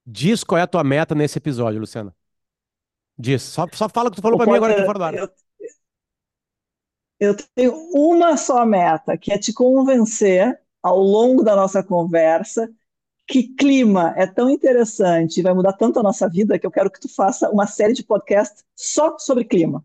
Diz qual é a tua meta nesse episódio, Luciana. Diz. Só fala o que tu falou Ô, pra mim agora aqui Potter, fora do ar. eu tenho uma só meta, que é te convencer ao longo da nossa conversa que clima é tão interessante e vai mudar tanto a nossa vida que eu quero que tu faça uma série de podcasts só sobre clima.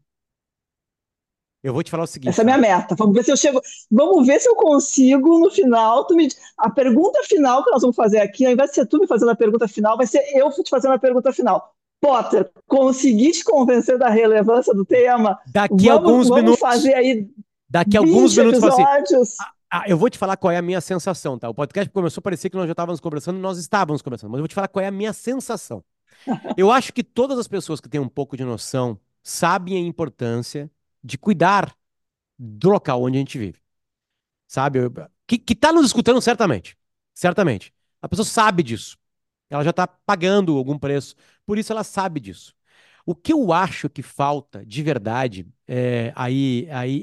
Eu vou te falar o Essa seguinte, é a minha tá? meta. Vamos ver se eu chego. Vamos ver se eu consigo no final. A pergunta final que nós vamos fazer aqui, ao invés de ser tu me fazendo a pergunta final, vai ser eu te fazendo a pergunta final. Potter, consegui te convencer da relevância do tema? Daqui a Vamos, alguns vamos minutos, fazer aí daqui a alguns 20 minutos, fala assim. episódios? Eu vou te falar qual é a minha sensação, tá? O podcast começou a parecer que nós já estávamos conversando, nós estávamos conversando, mas eu vou te falar qual é a minha sensação. Eu acho que todas as pessoas que têm um pouco de noção sabem a importância de cuidar do local onde a gente vive, sabe? Que tá nos escutando certamente, certamente. A pessoa sabe disso. Ela já está pagando algum preço, por isso ela sabe disso. O que eu acho que falta de verdade aí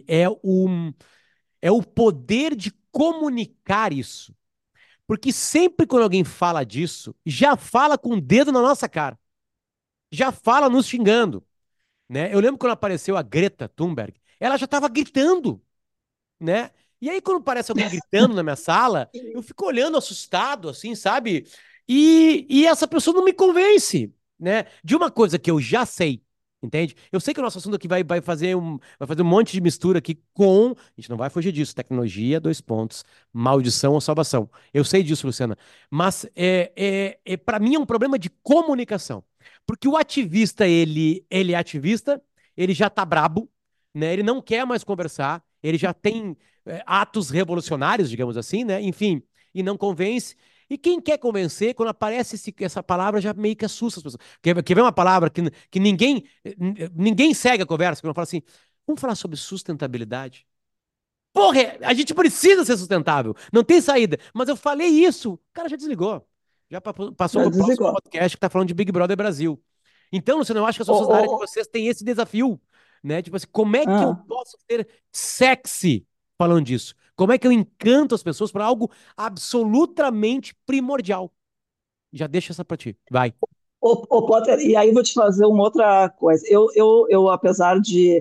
é o poder de comunicar isso. Porque sempre quando alguém fala disso, já fala com o dedo na nossa cara, já fala nos xingando, né? Eu lembro quando apareceu a Greta Thunberg, ela já estava gritando, né? E aí quando aparece alguém gritando na minha sala, eu fico olhando assustado, assim, sabe? E essa pessoa não me convence, né? De uma coisa que eu já sei, entende? Eu sei que o nosso assunto aqui vai fazer um monte de mistura aqui com, a gente não vai fugir disso, tecnologia, dois pontos, maldição ou salvação. Eu sei disso, Luciana. Mas para mim é um problema de comunicação. Porque o ativista, ele é ativista, ele já tá brabo, né? Ele não quer mais conversar, ele já tem atos revolucionários, digamos assim, né? Enfim, e não convence. E quem quer convencer, quando aparece essa palavra, já meio que assusta as pessoas. Quer ver uma palavra que ninguém segue a conversa, quando fala assim, vamos falar sobre sustentabilidade? Porra, a gente precisa ser sustentável, não tem saída. Mas eu falei isso, o cara já desligou. Já passou Já para o próximo desligou. podcast que está falando de Big Brother Brasil. Então, Luciano, eu acho que as Ô, pessoas da área de ô, vocês têm esse desafio, né? Tipo assim, como é que eu ah, posso ser sexy falando disso? Como é que eu encanto as pessoas para algo absolutamente primordial? Já deixa essa para ti. Vai. Potter, e aí eu vou te fazer uma outra coisa. Apesar de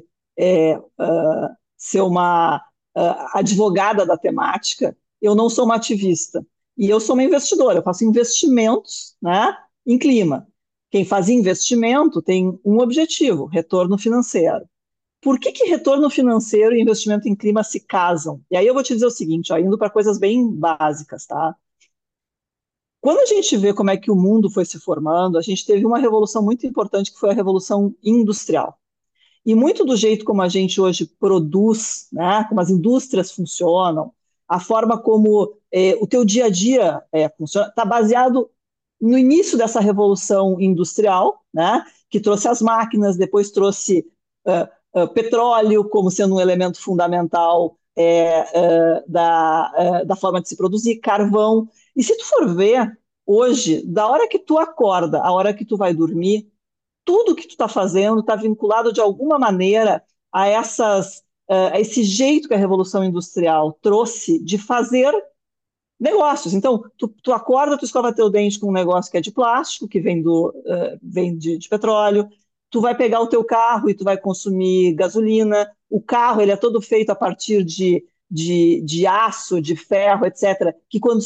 ser uma advogada da temática, eu não sou uma ativista. E eu sou uma investidora, eu faço investimentos, né, em clima. Quem faz investimento tem um objetivo, retorno financeiro. Por que retorno financeiro e investimento em clima se casam? E aí eu vou te dizer o seguinte, ó, indo para coisas bem básicas, tá? Quando a gente vê como é que o mundo foi se formando, a gente teve uma revolução muito importante que foi a revolução industrial. E muito do jeito como a gente hoje produz, né, como as indústrias funcionam, a forma como o teu dia a dia funciona, está baseado no início dessa revolução industrial, né, que trouxe as máquinas, depois trouxe petróleo como sendo um elemento fundamental da forma de se produzir, carvão. E se tu for ver, hoje, da hora que tu acorda, a hora que tu vai dormir, tudo que tu está fazendo está vinculado de alguma maneira a esse jeito que a Revolução Industrial trouxe de fazer negócios. Então, tu acorda, tu escova teu dente com um negócio que é de plástico, que vem de petróleo, tu vai pegar o teu carro e tu vai consumir gasolina, o carro ele é todo feito a partir de aço, de ferro, etc., que quando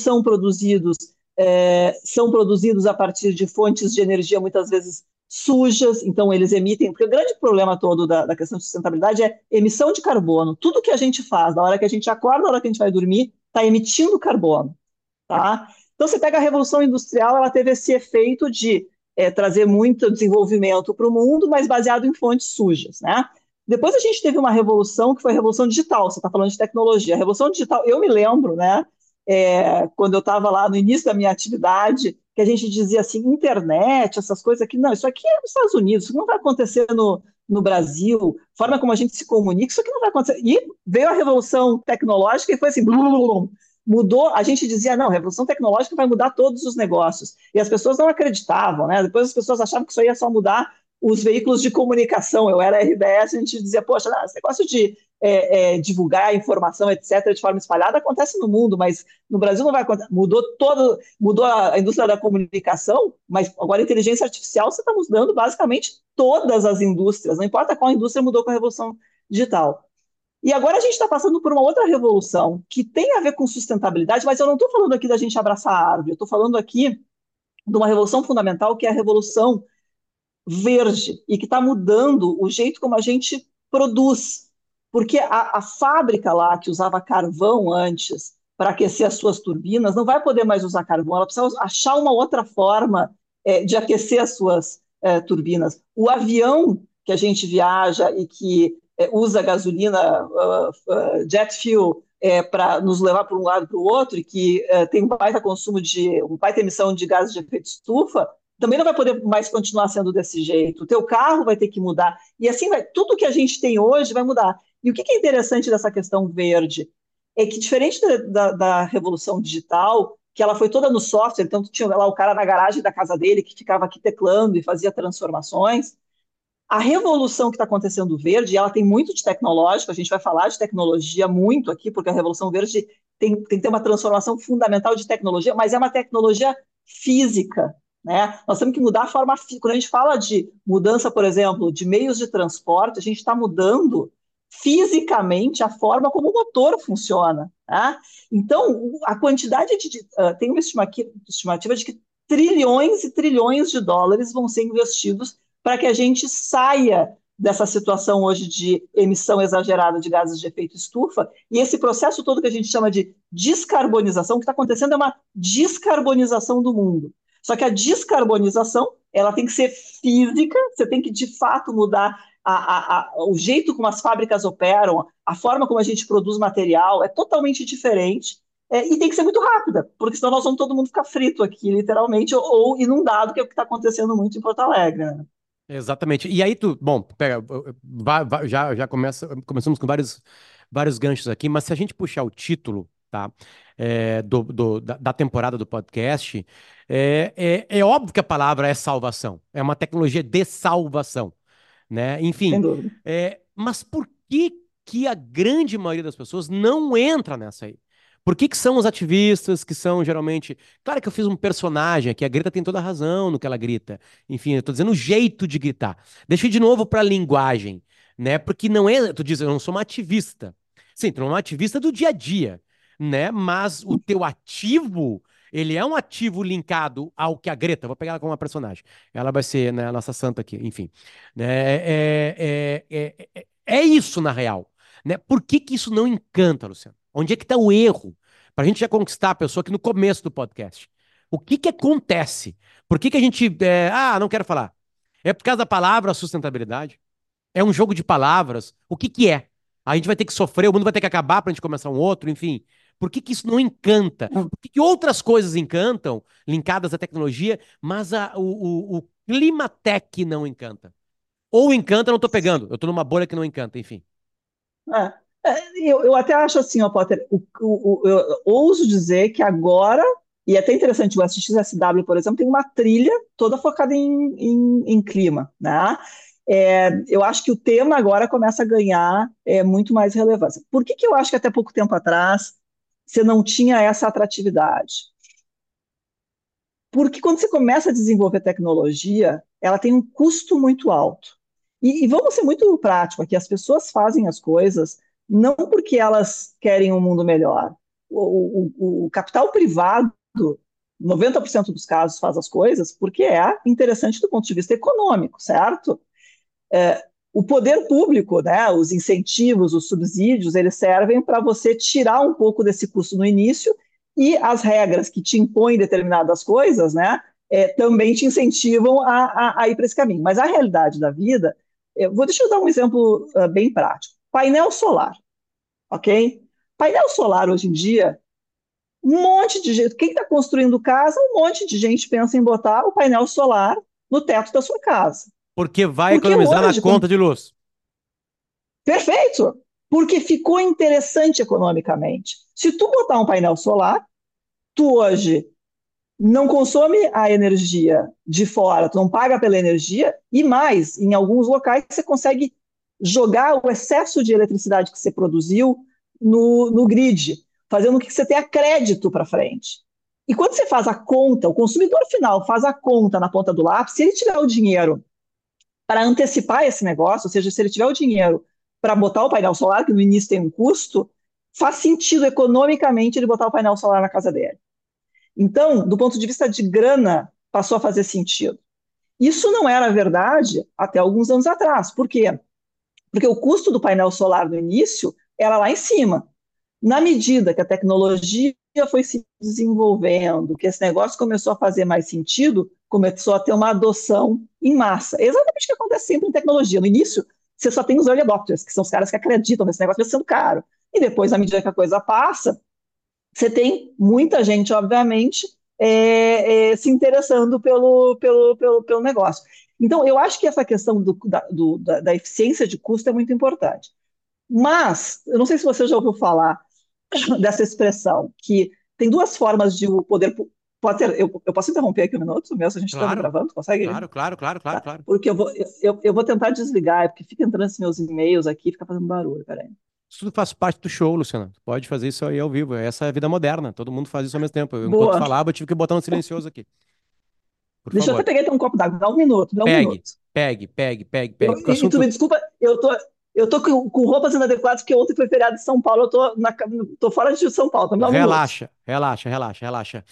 são produzidos a partir de fontes de energia muitas vezes sujas, então eles emitem, porque o grande problema todo da questão de sustentabilidade é emissão de carbono. Tudo que a gente faz, na hora que a gente acorda, na hora que a gente vai dormir, está emitindo carbono. Tá? Então, você pega a Revolução Industrial, ela teve esse efeito de trazer muito desenvolvimento para o mundo, mas baseado em fontes sujas. Né? Depois a gente teve uma revolução que foi a Revolução Digital, você está falando de tecnologia. A Revolução Digital, eu me lembro, né, quando eu estava lá no início da minha atividade, que a gente dizia assim, internet, essas coisas aqui, não, isso aqui é nos Estados Unidos, isso não vai acontecer no Brasil, forma como a gente se comunica, isso aqui não vai acontecer. E veio a revolução tecnológica e foi assim, blum, blum, blum, mudou, a gente dizia, não, a revolução tecnológica vai mudar todos os negócios. E as pessoas não acreditavam, né? Depois as pessoas achavam que isso ia só mudar os veículos de comunicação. Eu era RBS, a gente dizia, poxa, esse negócio divulgar a informação, etc., de forma espalhada, acontece no mundo, mas no Brasil não vai acontecer. Mudou a indústria da comunicação, mas agora a inteligência artificial você está mudando basicamente todas as indústrias, não importa qual indústria mudou com a revolução digital. E agora a gente está passando por uma outra revolução que tem a ver com sustentabilidade, mas eu não estou falando aqui da gente abraçar a árvore, eu estou falando aqui de uma revolução fundamental que é a revolução verde e que está mudando o jeito como a gente produz. Porque a fábrica lá que usava carvão antes para aquecer as suas turbinas não vai poder mais usar carvão, ela precisa achar uma outra forma de aquecer as suas turbinas. O avião que a gente viaja e que usa gasolina, jet fuel, para nos levar para um lado para o outro e que tem um baita consumo uma baita emissão de gases de efeito estufa, também não vai poder mais continuar sendo desse jeito. O teu carro vai ter que mudar. E assim vai, tudo que a gente tem hoje vai mudar. E o que é interessante dessa questão verde é que, diferente da revolução digital, que ela foi toda no software, então tinha lá o cara na garagem da casa dele que ficava aqui teclando e fazia transformações, a revolução que está acontecendo verde, ela tem muito de tecnológico, a gente vai falar de tecnologia muito aqui, porque a revolução verde tem que ter uma transformação fundamental de tecnologia, mas é uma tecnologia física, né? Nós temos que mudar a forma física. Quando a gente fala de mudança, por exemplo, de meios de transporte, a gente está mudando fisicamente a forma como o motor funciona. Né? Então, a quantidade tem uma estimativa de que trilhões e trilhões de dólares vão ser investidos para que a gente saia dessa situação hoje de emissão exagerada de gases de efeito estufa, e esse processo todo que a gente chama de descarbonização, o que está acontecendo é uma descarbonização do mundo. Só que a descarbonização, ela tem que ser física, você tem que, de fato, mudar o jeito como as fábricas operam, a forma como a gente produz material, é totalmente diferente, e tem que ser muito rápida, porque senão nós vamos todo mundo ficar frito aqui, literalmente, ou inundado, que é o que está acontecendo muito em Porto Alegre. Né? Exatamente. E aí bom, pega, já começamos com vários ganchos aqui, mas se a gente puxar o título, tá, da temporada do podcast, é óbvio que a palavra é salvação, é uma tecnologia de salvação, né? Sem Enfim, dúvida. mas por que a grande maioria das pessoas não entra nessa aí? Por que são os ativistas que são geralmente. Claro que eu fiz um personagem aqui, a Greta tem toda a razão no que ela grita. Enfim, eu tô dizendo o jeito de gritar. Deixa eu ir de novo para a linguagem, né? Porque não é. Tu diz, eu não sou uma ativista. Sim, tu não é uma ativista do dia a dia, né? Mas o teu ativo, ele é um ativo linkado ao que a Greta, vou pegar ela como uma personagem. Ela vai ser, né, a nossa santa aqui, enfim. Né? É isso, na real. Né? Por que isso não encanta, Luciano? Onde é que está o erro? Para a gente já conquistar a pessoa aqui no começo do podcast. O que acontece? Por que a gente. Não quero falar. É por causa da palavra sustentabilidade? É um jogo de palavras? O que é? A gente vai ter que sofrer, o mundo vai ter que acabar para a gente começar um outro, enfim. Por que isso não encanta? Por que outras coisas encantam, linkadas à tecnologia, mas o clima tech não encanta? Ou encanta, eu não tô pegando. Eu tô numa bolha que não encanta, enfim. É. Eu até acho assim, ó, Potter, eu ouso dizer que agora, e é até interessante, o SXSW, por exemplo, tem uma trilha toda focada em clima, né? Eu acho que o tema agora começa a ganhar muito mais relevância. Por que eu acho que até pouco tempo atrás você não tinha essa atratividade? Porque quando você começa a desenvolver tecnologia, ela tem um custo muito alto. E vamos ser muito práticos aqui, as pessoas fazem as coisas não porque elas querem um mundo melhor. O capital privado, 90% dos casos, faz as coisas porque é interessante do ponto de vista econômico, certo? O poder público, né, os incentivos, os subsídios, eles servem para você tirar um pouco desse custo no início e as regras que te impõem determinadas coisas, né, também te incentivam a ir para esse caminho. Mas a realidade da vida, deixa eu dar um exemplo bem prático. Painel solar, ok? Painel solar hoje em dia, um monte de gente, quem está construindo casa, um monte de gente pensa em botar o painel solar no teto da sua casa. Porque vai Porque economizar na hoje, conta de luz. perfeito, porque ficou interessante economicamente. Se tu botar um painel solar, tu hoje não consome a energia de fora, tu não paga pela energia, e mais, em alguns locais você consegue jogar o excesso de eletricidade que você produziu no grid, fazendo com que você tenha crédito para frente. E quando você faz a conta, o consumidor final faz a conta na ponta do lápis, se ele tiver o dinheiro para antecipar esse negócio, ou seja, se ele tiver o dinheiro para botar o painel solar, que no início tem um custo, faz sentido economicamente ele botar o painel solar na casa dele. Então, do ponto de vista de grana, passou a fazer sentido. Isso não era verdade até alguns anos atrás. Por quê? Porque o custo do painel solar no início era lá em cima. Na medida que a tecnologia foi se desenvolvendo, que esse negócio começou a fazer mais sentido, começou a ter uma adoção em massa. É exatamente o que acontece sempre em tecnologia. No início, você só tem os early adopters, que são os caras que acreditam nesse negócio sendo caro. E depois, à medida que a coisa passa, você tem muita gente, obviamente, se interessando pelo negócio. Então, eu acho que essa questão da eficiência de custo é muito importante. Mas, eu não sei se você já ouviu falar dessa expressão, que tem duas formas de o poder. Potter, eu posso interromper aqui um minuto, mesmo se a gente está Claro, gravando? Consegue? claro, claro, claro, claro, Tá. claro. Porque eu vou tentar desligar, porque fica entrando esses meus e-mails aqui, fica fazendo barulho, peraí. Isso tudo faz parte do show, Luciana. Tu pode fazer isso aí ao vivo. Essa é a vida moderna. Todo mundo faz isso ao mesmo tempo. Enquanto Boa. falava, eu tive que botar um silencioso aqui. Por Deixa eu até favor. pegar então um copo d'água, dá um Pegue, minuto. pegue, pegue, pegue, Eu, pegue. Porque o e tu assunto. me desculpa, eu tô com roupas inadequadas, porque ontem foi feriado de São Paulo, tô fora de São Paulo, então me dá um minuto. Relaxa, relaxa, relaxa, relaxa.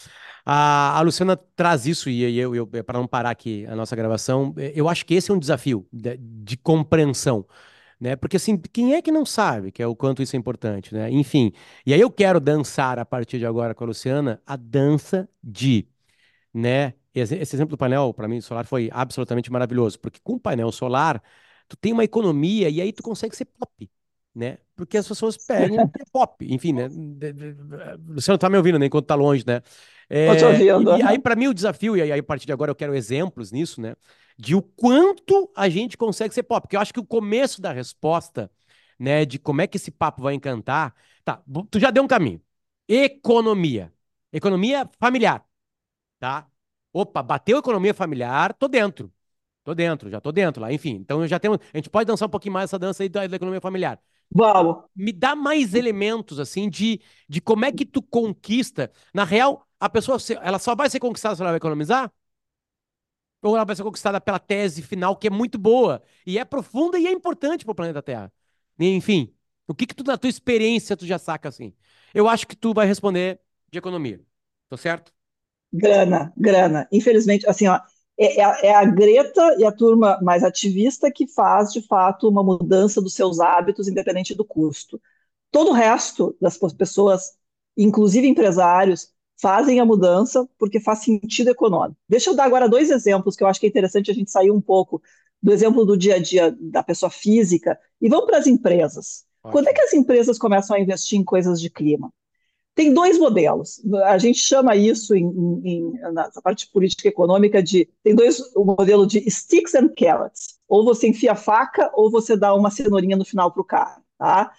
A Luciana traz isso, e para não parar aqui a nossa gravação, eu acho que esse é um desafio de compreensão, né? Porque assim, quem é que não sabe que é o quanto isso é importante, né? Enfim, e aí eu quero dançar a partir de agora com a Luciana a dança de, né? Esse exemplo do painel, para mim, solar foi absolutamente maravilhoso, porque com o painel solar, tu tem uma economia e aí tu consegue ser pop, né? Porque as pessoas pegam o que é pop, enfim, né? Luciano tá me ouvindo, né? Enquanto tá longe, né? Tô te ouvindo. E aí, Aham. para mim, o desafio, e aí a partir de agora eu quero exemplos nisso, né? De o quanto a gente consegue ser pop, porque eu acho que o começo da resposta, né, de como é que esse papo vai encantar, tá, tu já deu um caminho. Economia. Economia familiar, tá? Opa, bateu economia familiar, tô dentro. Tô dentro, já tô dentro lá. Enfim, então eu já tenho. A gente pode dançar um pouquinho mais essa dança aí da economia familiar. Vamos. Me dá mais elementos, assim, de como é que tu conquista. Na real, a pessoa, ela só vai ser conquistada se ela vai economizar? Ou ela vai ser conquistada pela tese final, que é muito boa, e é profunda e é importante pro planeta Terra? Enfim, o que que tu, na tua experiência, tu já saca assim? Eu acho que tu vai responder de economia. Tô certo? Grana, grana. Infelizmente, assim, ó, é a Greta e a turma mais ativista que faz, de fato, uma mudança dos seus hábitos, independente do custo. Todo o resto das pessoas, inclusive empresários, fazem a mudança porque faz sentido econômico. Deixa eu dar agora dois exemplos que eu acho que é interessante a gente sair um pouco do exemplo do dia a dia da pessoa física e vamos para as empresas. Quando é que Ótimo. as empresas começam a investir em coisas de clima? Tem dois modelos. A gente chama isso, na parte política econômica, Tem dois: o modelo de sticks and carrots. Ou você enfia a faca, ou você dá uma cenourinha no final para o cara. Tá?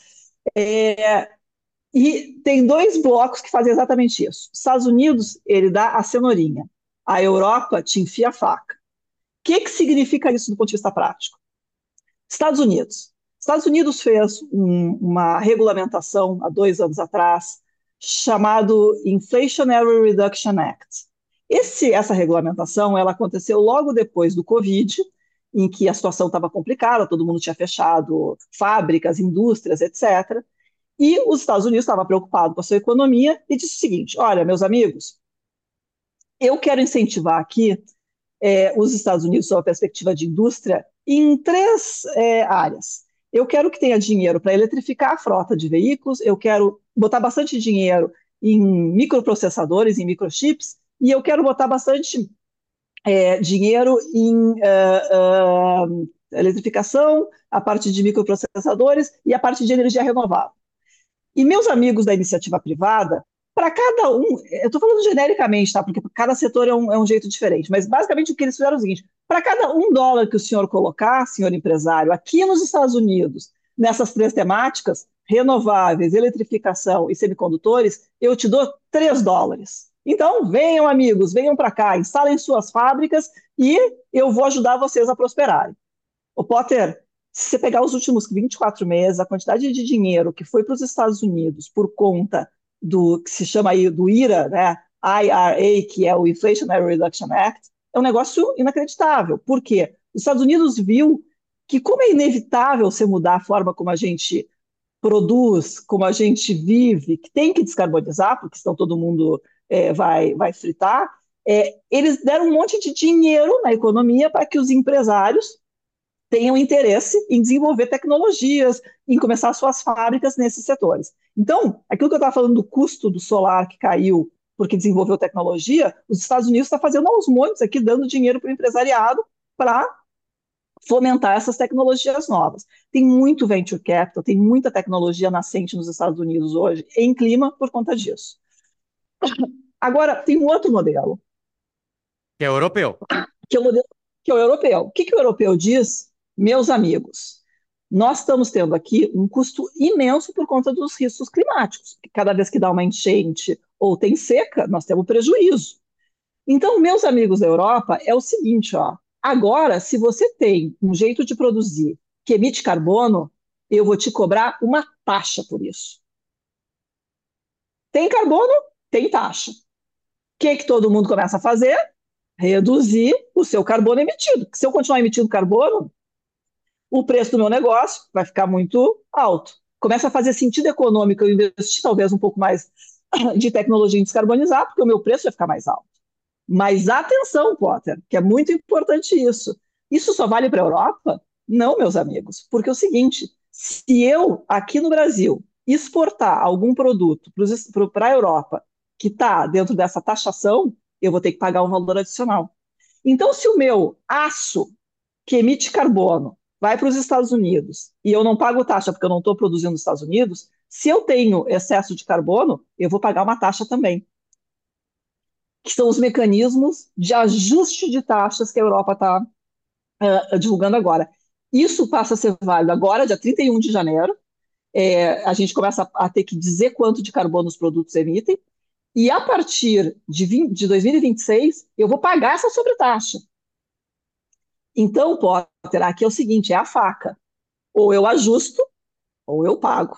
E tem dois blocos que fazem exatamente isso. Os Estados Unidos, ele dá a cenourinha. A Europa te enfia a faca. O que significa isso do ponto de vista prático? Estados Unidos. Estados Unidos fez uma regulamentação há 2 anos atrás chamado Inflationary Reduction Act. Essa regulamentação ela aconteceu logo depois do Covid, em que a situação estava complicada, todo mundo tinha fechado fábricas, indústrias, etc. E os Estados Unidos estavam preocupados com a sua economia e disse o seguinte: olha, meus amigos, eu quero incentivar aqui os Estados Unidos, sob a perspectiva de indústria, em três áreas. Eu quero que tenha dinheiro para eletrificar a frota de veículos, eu quero botar bastante dinheiro em microprocessadores, em microchips, e eu quero botar bastante dinheiro em eletrificação, a parte de microprocessadores e a parte de energia renovável. E meus amigos da iniciativa privada, para cada um, eu estou falando genericamente, tá? Porque cada setor é um jeito diferente, mas basicamente o que eles fizeram é o seguinte: para cada $1 que o senhor colocar, senhor empresário, aqui nos Estados Unidos, nessas três temáticas, renováveis, eletrificação e semicondutores, eu te dou $3. Então, venham, amigos, venham para cá, instalem suas fábricas e eu vou ajudar vocês a prosperarem. O Potter, Se você pegar os últimos 24 meses, a quantidade de dinheiro que foi para os Estados Unidos por conta do que se chama aí do IRA, né? IRA, que é o Inflationary Reduction Act, é um negócio inacreditável. Por quê? Os Estados Unidos viu que, como é inevitável você mudar a forma como a gente produz, como a gente vive, que tem que descarbonizar, porque senão todo mundo vai fritar, eles deram um monte de dinheiro na economia para que os empresários tenham interesse em desenvolver tecnologias, em começar suas fábricas nesses setores. Então, aquilo que eu estava falando do custo do solar que caiu porque desenvolveu tecnologia, os Estados Unidos está fazendo aos montes aqui, dando dinheiro para o empresariado para fomentar essas tecnologias novas. Tem muito venture capital, tem muita tecnologia nascente nos Estados Unidos hoje em clima por conta disso. Agora, tem um outro modelo, Que é europeu. que é o modelo que é o europeu. O que, que o europeu diz? Meus amigos, nós estamos tendo aqui um custo imenso por conta dos riscos climáticos. Cada vez que dá uma enchente ou tem seca, nós temos prejuízo. Então, meus amigos da Europa, é o seguinte, ó. Agora, se você tem um jeito de produzir que emite carbono, eu vou te cobrar uma taxa por isso. Tem carbono? Tem taxa. O que todo mundo começa a fazer? Reduzir o seu carbono emitido. Se eu continuar emitindo carbono, o preço do meu negócio vai ficar muito alto. Começa a fazer sentido econômico eu investir talvez um pouco mais de tecnologia em descarbonizar, porque o meu preço vai ficar mais alto. Mas atenção, Potter, que é muito importante isso. Isso só vale para a Europa? Não, meus amigos, porque é o seguinte: se eu, aqui no Brasil, exportar algum produto para a Europa que está dentro dessa taxação, eu vou ter que pagar um valor adicional. Então, se o meu aço que emite carbono vai para os Estados Unidos e eu não pago taxa porque eu não estou produzindo nos Estados Unidos, se eu tenho excesso de carbono, eu vou pagar uma taxa também, que são os mecanismos de ajuste de taxas que a Europa está divulgando agora. Isso passa a ser válido agora, dia 31 de janeiro. A gente começa a ter que dizer quanto de carbono os produtos emitem, e a partir de 2026, eu vou pagar essa sobretaxa. Então, Potter, aqui é o seguinte: é a faca. Ou eu ajusto, ou eu pago.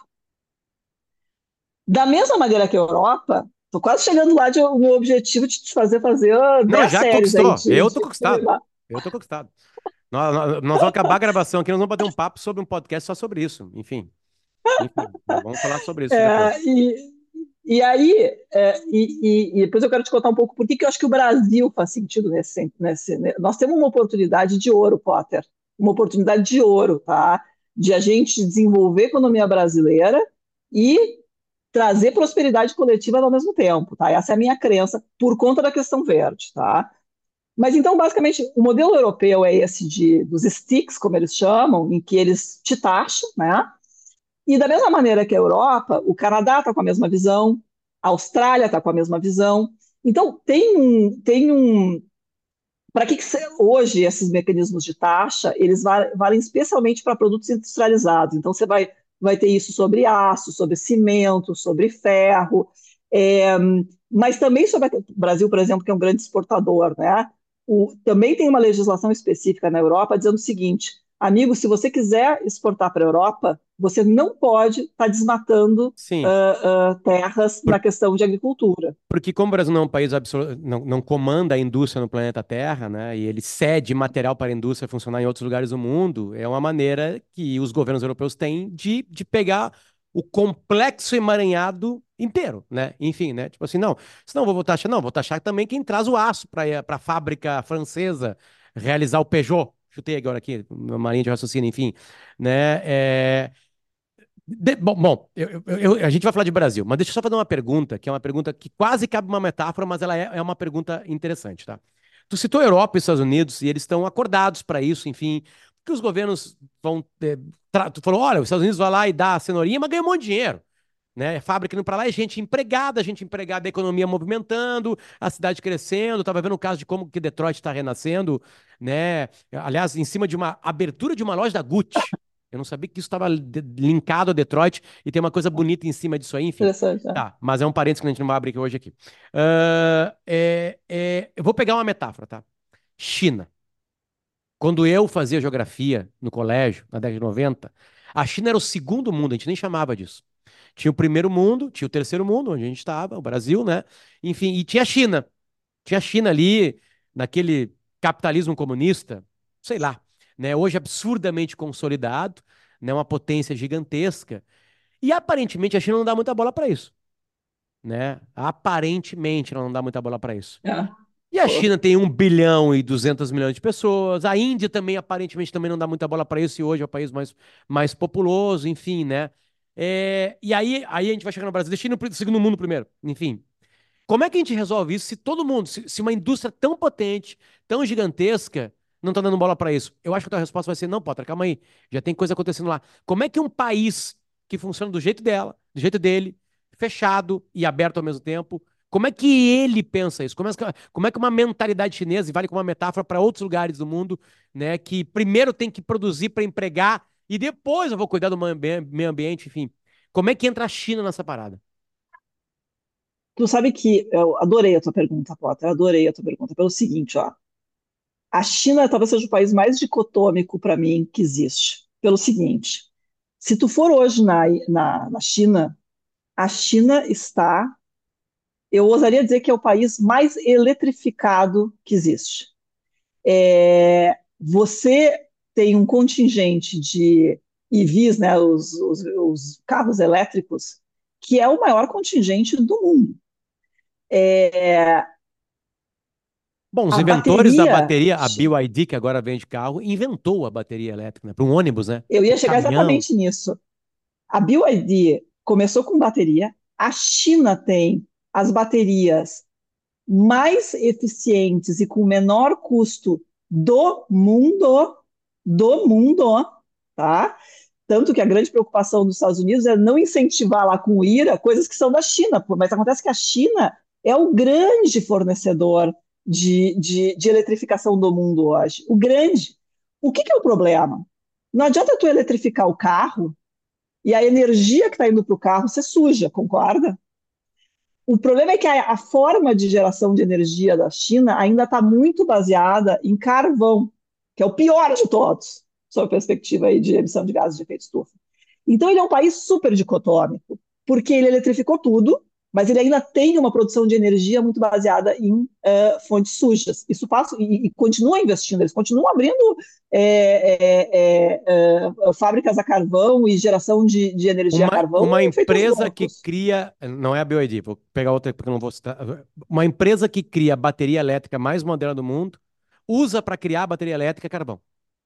Da mesma maneira que a Europa, estou quase chegando lá de o meu objetivo de te fazer Não, 10 já séries aí conquistou. de, Eu de tô conquistado. Eu tô conquistado. Nós vamos acabar a gravação aqui, nós vamos bater um papo sobre um podcast só sobre isso. Enfim, vamos falar sobre isso É, depois. e aí, e depois eu quero te contar um pouco por que eu acho que o Brasil faz sentido nesse. Nós temos uma oportunidade de ouro, Potter, uma oportunidade de ouro, tá? De a gente desenvolver a economia brasileira e trazer prosperidade coletiva ao mesmo tempo, tá? Essa é a minha crença por conta da questão verde, tá? Mas então, basicamente, o modelo europeu é esse dos sticks, como eles chamam, em que eles te taxam, né? E da mesma maneira que a Europa, o Canadá está com a mesma visão, a Austrália está com a mesma visão. Então, para que hoje esses mecanismos de taxa, eles valem especialmente para produtos industrializados. Então, você vai ter isso sobre aço, sobre cimento, sobre ferro, é, mas também sobre o Brasil, por exemplo, que é um grande exportador, né? Também tem uma legislação específica na Europa dizendo o seguinte: amigo, se você quiser exportar para a Europa, você não pode estar desmatando Sim. terras na questão de agricultura. Porque como o Brasil não é um país não comanda a indústria no planeta Terra, né, e ele cede material para a indústria funcionar em outros lugares do mundo, é uma maneira que os governos europeus têm de pegar o complexo emaranhado inteiro, né? Enfim, né? Tipo assim, não, se não vou taxar, não, vou taxar também quem traz o aço para a fábrica francesa realizar o Peugeot. Chutei agora aqui, uma linha de raciocínio, enfim, né? A gente vai falar de Brasil, mas deixa eu só fazer uma pergunta, que é uma pergunta que quase cabe uma metáfora, mas ela é uma pergunta interessante, tá? Tu citou Europa e Estados Unidos, e eles estão acordados para isso, enfim, que os governos vão. Tu falou, olha, os Estados Unidos vai lá e dá a cenourinha, mas ganha um monte de dinheiro. Né? Fábrica indo para lá, é gente empregada, a economia movimentando, a cidade crescendo. Tava vendo o caso de como que Detroit está renascendo, né? Aliás, em cima de uma abertura de uma loja da Gucci. Eu não sabia que isso estava linkado a Detroit e tem uma coisa bonita em cima disso aí, enfim. Interessante, né? Tá, mas é um parênteses que a gente não vai abrir hoje aqui. Eu vou pegar uma metáfora, tá? China. Quando eu fazia geografia no colégio, na década de 90, a China era o segundo mundo, a gente nem chamava disso. Tinha o primeiro mundo, tinha o terceiro mundo, onde a gente estava, o Brasil, né? Enfim, e tinha a China. Tinha a China ali, naquele capitalismo comunista, sei lá, né? Hoje absurdamente consolidado, né? Uma potência gigantesca. E aparentemente a China não dá muita bola para isso, né? Aparentemente ela não dá muita bola para isso. É. E a Pô. China tem 1,2 bilhão de pessoas. A Índia também, aparentemente, também não dá muita bola para isso. E hoje é o país mais populoso, enfim, né? E aí a gente vai chegar no Brasil. Deixa eu ir no segundo mundo primeiro. Enfim, como é que a gente resolve isso se todo mundo, se uma indústria tão potente, tão gigantesca, não tá dando bola para isso? Eu acho que a tua resposta vai ser, não, Potter, calma aí. Já tem coisa acontecendo lá. Como é que um país que funciona do jeito dela, do jeito dele, fechado e aberto ao mesmo tempo, como é que ele pensa isso? Como é que uma mentalidade chinesa, e vale como uma metáfora para outros lugares do mundo, né, que primeiro tem que produzir para empregar e depois eu vou cuidar do meio ambiente, enfim. Como é que entra a China nessa parada? Tu sabe que eu adorei a tua pergunta, Potter, adorei a tua pergunta, pelo seguinte, ó. A China talvez seja o país mais dicotômico para mim que existe. Pelo seguinte, se tu for hoje na China, a China está, eu ousaria dizer que é o país mais eletrificado que existe. Você tem um contingente de EVs, né, os carros elétricos, que é o maior contingente do mundo. É, Bom, os a inventores da bateria, bateria, a BYD, que agora vende carro, inventou a bateria elétrica, né? Para um ônibus, né? eu Para ia um chegar caminhão. exatamente nisso. A BYD começou com bateria, a China tem as baterias mais eficientes e com menor custo do mundo, tá? Tanto que a grande preocupação dos Estados Unidos é não incentivar lá com ira coisas que são da China, mas acontece que a China é o grande fornecedor de eletrificação do mundo hoje. O grande. O que é o problema? Não adianta tu eletrificar o carro e a energia que está indo para o carro ser suja, concorda? O problema é que a forma de geração de energia da China ainda está muito baseada em carvão, que é o pior de todos, sob a perspectiva aí de emissão de gases de efeito estufa. Então, ele é um país super dicotômico, porque ele eletrificou tudo, mas ele ainda tem uma produção de energia muito baseada em fontes sujas. Isso passa e continua investindo, eles continuam abrindo fábricas a carvão e geração de energia a carvão Uma feitos empresa que loucos. cria, não é a BYD, vou pegar outra porque eu não vou citar. Uma empresa que cria a bateria elétrica mais moderna do mundo, usa para criar a bateria elétrica carvão.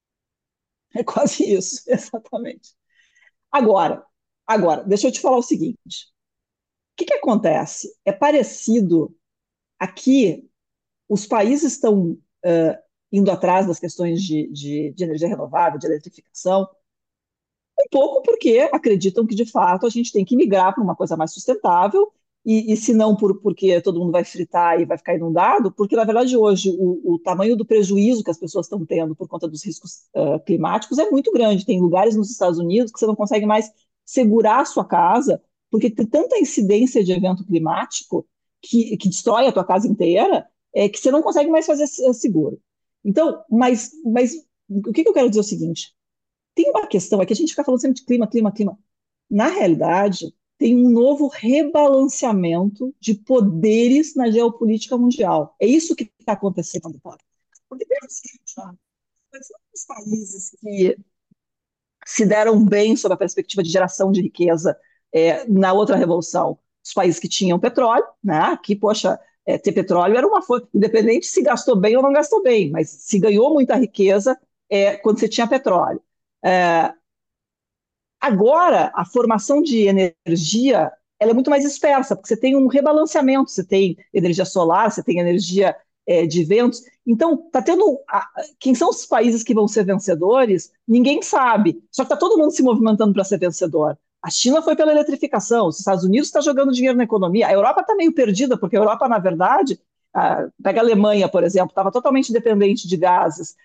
É quase isso, exatamente. Agora, deixa eu te falar o seguinte: o que acontece? É parecido aqui, os países estão indo atrás das questões de energia renovável, de eletrificação, um pouco porque acreditam que, de fato, a gente tem que migrar para uma coisa mais sustentável, e se não porque todo mundo vai fritar e vai ficar inundado, porque, na verdade, hoje o tamanho do prejuízo que as pessoas estão tendo por conta dos riscos climáticos é muito grande. Tem lugares nos Estados Unidos que você não consegue mais segurar a sua casa, porque tem tanta incidência de evento climático que destrói a tua casa inteira, que você não consegue mais fazer seguro. Então, mas o que eu quero dizer é o seguinte: tem uma questão, é que a gente fica falando sempre de clima, clima, clima. Na realidade, tem um novo rebalanceamento de poderes na geopolítica mundial. É isso que está acontecendo. Porque tem o seguinte, os países que se deram bem sob a perspectiva de geração de riqueza na outra revolução, os países que tinham petróleo, né? Que, poxa, ter petróleo era uma fonte, independente se gastou bem ou não gastou bem, mas se ganhou muita riqueza quando você tinha petróleo. É, Agora, a formação de energia ela é muito mais dispersa, porque você tem um rebalanceamento, você tem energia solar, você tem energia de ventos. Então, tá tendo. Quem são os países que vão ser vencedores? Ninguém sabe. Só que está todo mundo se movimentando para ser vencedor. A China foi pela eletrificação, os Estados Unidos está jogando dinheiro na economia, a Europa está meio perdida, porque a Europa, na verdade, pega a Alemanha, por exemplo, estava totalmente dependente de gases,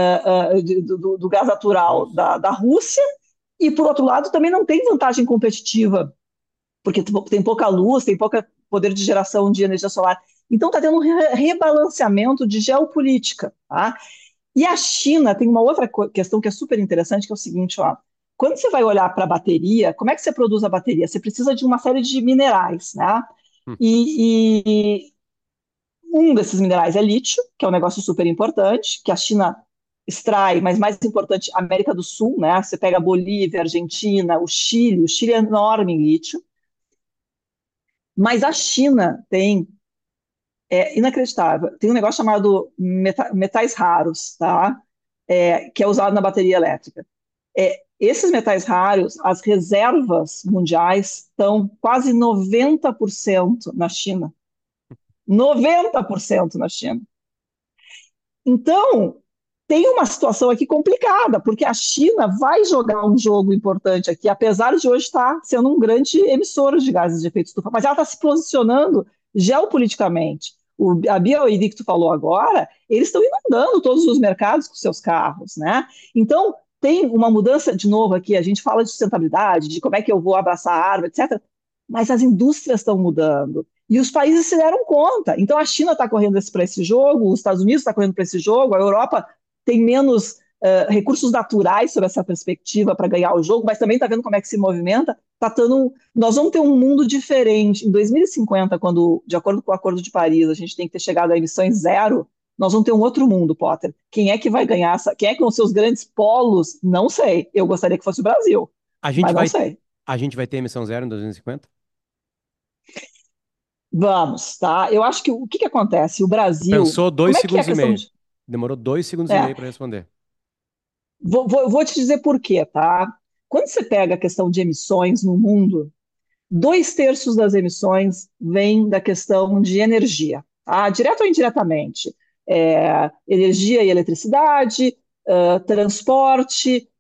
do gás natural da Rússia, e, por outro lado, também não tem vantagem competitiva, porque tem pouca luz, tem pouco poder de geração de energia solar. Então, está tendo um rebalanceamento de geopolítica. Tá? E a China tem uma outra questão que é super interessante, que é o seguinte, ó, quando você vai olhar para a bateria, como é que você produz a bateria? Você precisa de uma série de minerais, né? Hum. E um desses minerais é lítio, que é um negócio super importante, que a China extrai, mas mais importante, a América do Sul, né? Você pega a Bolívia, a Argentina, o Chile é enorme em lítio, mas a China tem, é inacreditável, tem um negócio chamado metais raros, tá? Que é usado na bateria elétrica. Esses metais raros, as reservas mundiais estão quase 90% na China. 90% na China. Então, tem uma situação aqui complicada, porque a China vai jogar um jogo importante aqui, apesar de hoje estar sendo um grande emissor de gases de efeito estufa, mas ela está se posicionando geopoliticamente. A BioID que tu falou agora, eles estão inundando todos os mercados com seus carros, né? Então, tem uma mudança, de novo aqui, a gente fala de sustentabilidade, de como é que eu vou abraçar a árvore, etc., mas as indústrias estão mudando. E os países se deram conta. Então a China está correndo para esse jogo, os Estados Unidos está correndo para esse jogo, a Europa tem menos recursos naturais sobre essa perspectiva para ganhar o jogo, mas também está vendo como é que se movimenta. Nós vamos ter um mundo diferente. Em 2050, quando, de acordo com o Acordo de Paris, a gente tem que ter chegado a emissões zero, nós vamos ter um outro mundo, Potter. Quem é que vai ganhar? Quem é que vão ser os grandes polos? Não sei. Eu gostaria que fosse o Brasil, A gente mas não vai, sei. a gente vai ter emissão zero em 2050? Vamos, tá? Eu acho que o que acontece? O Brasil, Pensou dois como é que é a segundos e questão meio. de. Demorou 2 segundos e meio É, para responder. vou te dizer por quê, tá? Quando você pega a questão de emissões no mundo, 2/3 das emissões vêm da questão de energia, tá? Direto ou indiretamente. Energia e eletricidade, transporte,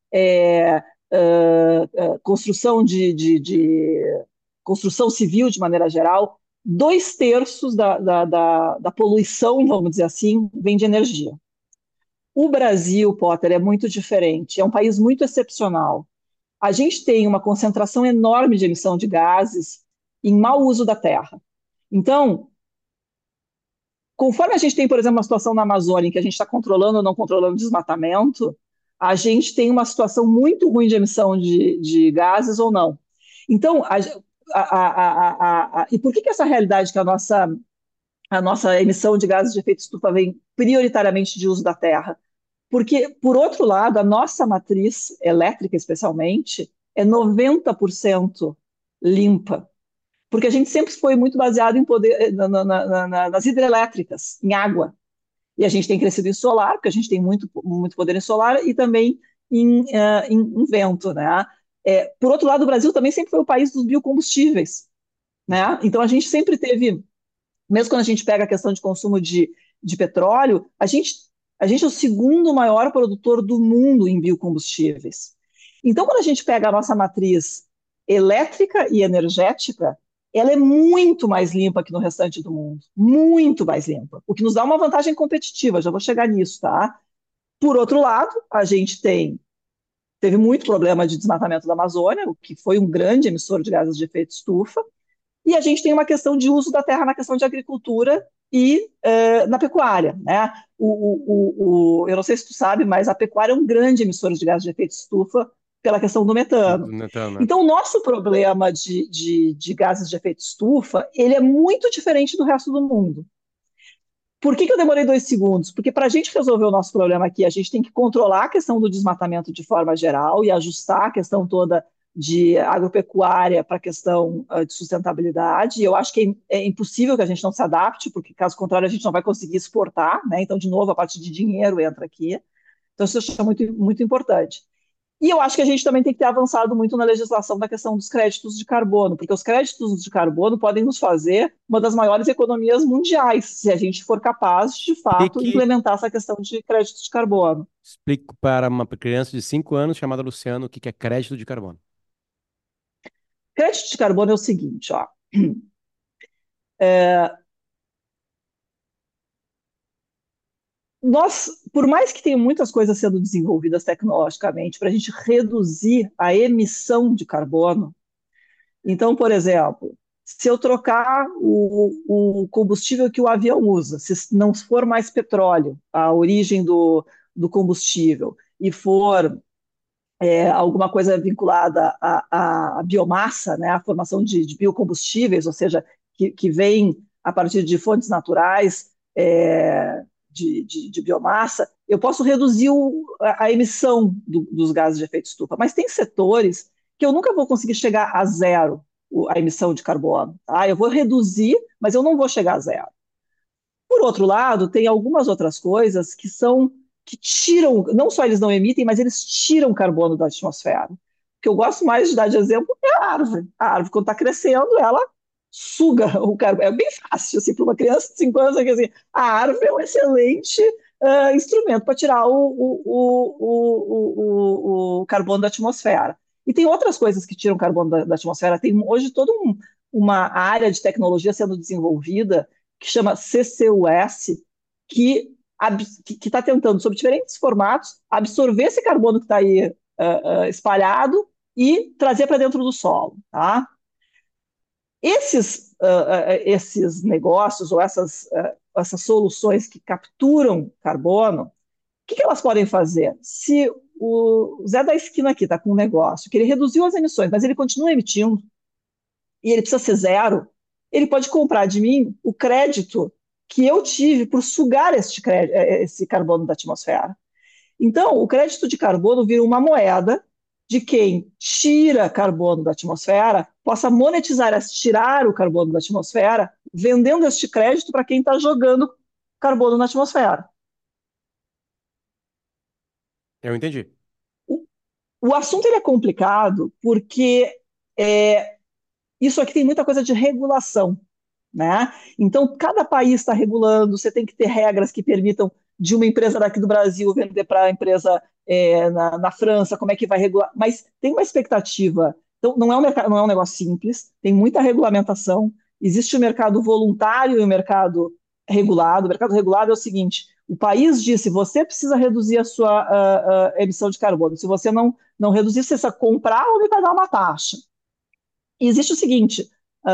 construção construção civil de maneira geral. 2/3 da poluição, vamos dizer assim, vem de energia. O Brasil, Potter, é muito diferente, é um país muito excepcional. A gente tem uma concentração enorme de emissão de gases em mau uso da terra. Então, conforme a gente tem, por exemplo, uma situação na Amazônia em que a gente está controlando ou não controlando o desmatamento, a gente tem uma situação muito ruim de emissão de gases ou não. Então, e por que essa realidade que a nossa emissão de gases de efeito estufa vem prioritariamente de uso da terra? Porque, por outro lado, a nossa matriz elétrica, especialmente, é 90% limpa. Porque a gente sempre foi muito baseado em poder, nas hidrelétricas, em água. E a gente tem crescido em solar, porque a gente tem muito poder em solar, e também em vento. Né? Por outro lado, o Brasil também sempre foi o país dos biocombustíveis. Né? Então, a gente sempre teve, mesmo quando a gente pega a questão de consumo de petróleo, a gente é o segundo maior produtor do mundo em biocombustíveis. Então, quando a gente pega a nossa matriz elétrica e energética, ela é muito mais limpa que no restante do mundo. Muito mais limpa. O que nos dá uma vantagem competitiva, já vou chegar nisso, tá? Por outro lado, a gente teve muito problema de desmatamento da Amazônia, o que foi um grande emissor de gases de efeito estufa, e a gente tem uma questão de uso da terra na questão de agricultura e na pecuária. Né? Eu não sei se tu sabe, mas a pecuária é um grande emissor de gases de efeito estufa pela questão do metano. Então, né? Então, o nosso problema de gases de efeito estufa, ele é muito diferente do resto do mundo. Por que eu demorei 2 segundos? Porque para a gente resolver o nosso problema aqui, a gente tem que controlar a questão do desmatamento de forma geral e ajustar a questão toda de agropecuária para a questão de sustentabilidade. Eu acho que é impossível que a gente não se adapte, porque caso contrário a gente não vai conseguir exportar, né? Então, de novo, a parte de dinheiro entra aqui. Então, isso eu acho muito, muito importante. E eu acho que a gente também tem que ter avançado muito na legislação da questão dos créditos de carbono, porque os créditos de carbono podem nos fazer uma das maiores economias mundiais, se a gente for capaz, de fato, Explique, implementar essa questão de créditos de carbono. explique para uma criança de 5 anos chamada Luciano o que é crédito de carbono. Crédito de carbono é o seguinte, ó. Nós, por mais que tenha muitas coisas sendo desenvolvidas tecnologicamente para a gente reduzir a emissão de carbono, então, por exemplo, se eu trocar o combustível que o avião usa, se não for mais petróleo, a origem do combustível e for alguma coisa vinculada à biomassa, né, à formação de biocombustíveis, ou seja, que vem a partir de fontes naturais de biomassa, eu posso reduzir a emissão dos gases de efeito estufa. Mas tem setores que eu nunca vou conseguir chegar a zero a emissão de carbono. Tá? Eu vou reduzir, mas eu não vou chegar a zero. Por outro lado, tem algumas outras coisas que tiram, não só eles não emitem, mas eles tiram carbono da atmosfera. O que eu gosto mais de dar de exemplo é a árvore. A árvore, quando está crescendo, ela suga o carbono. É bem fácil, assim, para uma criança de 5 anos, assim, a árvore é um excelente instrumento para tirar o carbono da atmosfera. E tem outras coisas que tiram carbono da atmosfera. Tem hoje toda uma área de tecnologia sendo desenvolvida que chama CCUS, que está tentando, sob diferentes formatos, absorver esse carbono que está aí espalhado e trazer para dentro do solo. Tá? Esses negócios ou essas soluções que capturam carbono, o que elas podem fazer? Se o Zé da esquina aqui está com um negócio que ele reduziu as emissões, mas ele continua emitindo, e ele precisa ser zero, ele pode comprar de mim o crédito que eu tive por sugar esse carbono da atmosfera. Então, o crédito de carbono vira uma moeda de quem tira carbono da atmosfera possa monetizar, tirar o carbono da atmosfera, vendendo este crédito para quem está jogando carbono na atmosfera. Eu entendi. O assunto ele é complicado porque isso aqui tem muita coisa de regulação. Né? Então, cada país está regulando, você tem que ter regras que permitam de uma empresa daqui do Brasil vender para a empresa na França, como é que vai regular, mas tem uma expectativa. Então, não é um negócio simples, tem muita regulamentação, existe o mercado voluntário e o mercado regulado. O mercado regulado é o seguinte, o país disse, você precisa reduzir a sua emissão de carbono, se você não reduzir, você precisa comprar ou me pagar uma taxa. E existe o seguinte,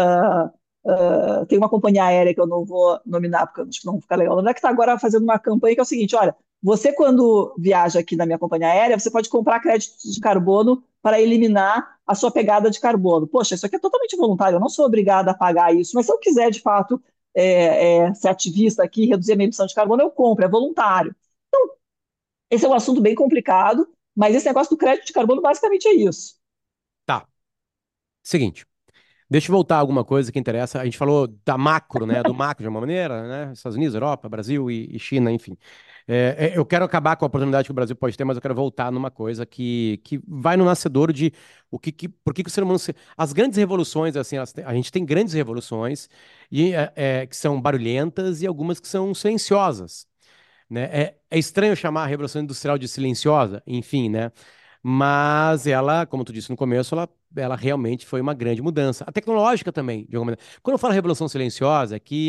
tem uma companhia aérea que eu não vou nominar, porque eu acho que não fica legal, que está agora fazendo uma campanha que é o seguinte, olha, você quando viaja aqui na minha companhia aérea, você pode comprar créditos de carbono para eliminar a sua pegada de carbono. Poxa, isso aqui é totalmente voluntário, eu não sou obrigada a pagar isso, mas se eu quiser, de fato, ser ativista aqui, reduzir a minha emissão de carbono, eu compro, é voluntário. Então, esse é um assunto bem complicado, mas esse negócio do crédito de carbono basicamente é isso. Tá. Seguinte. Deixa eu voltar a alguma coisa que interessa. A gente falou da macro, né? Do macro de uma maneira, né? Estados Unidos, Europa, Brasil e China, enfim. Eu quero acabar com a oportunidade que o Brasil pode ter, mas eu quero voltar numa coisa que vai no nascedouro de por que o ser humano. As grandes revoluções, assim, a gente tem grandes revoluções que são barulhentas e algumas que são silenciosas, né? É estranho chamar a Revolução Industrial de silenciosa, enfim, né? Mas ela, como tu disse no começo, ela realmente foi uma grande mudança. A tecnológica também, de alguma maneira. Quando eu falo Revolução Silenciosa, é que